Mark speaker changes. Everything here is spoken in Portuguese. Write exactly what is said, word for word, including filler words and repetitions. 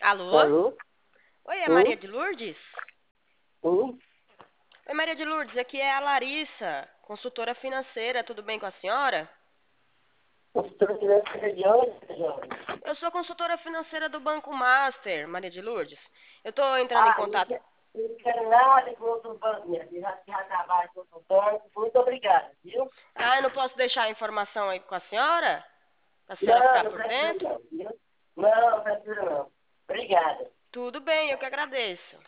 Speaker 1: Alô?
Speaker 2: Alô?
Speaker 1: Oi, é Maria
Speaker 2: Sim?
Speaker 1: de Lourdes?
Speaker 2: Sim?
Speaker 1: Oi, Maria de Lourdes, aqui é a Larissa, consultora financeira, tudo bem com a senhora?
Speaker 2: Consultora financeira de onde, jovem?
Speaker 1: Eu sou consultora financeira do Banco Master, Maria de Lourdes. Eu tô entrando em
Speaker 2: Ah, não
Speaker 1: contato.
Speaker 2: quero, não quero nada com outro banco, minha filha. Já, já trabalho com outro banco. Muito obrigada, viu?
Speaker 1: Ah, eu não posso deixar a informação aí com a senhora? Pra senhora
Speaker 2: Não,
Speaker 1: ficar
Speaker 2: não
Speaker 1: por
Speaker 2: precisa
Speaker 1: dentro?
Speaker 2: não, viu? Não, não precisa não. Obrigada.
Speaker 1: Tudo bem, eu que agradeço.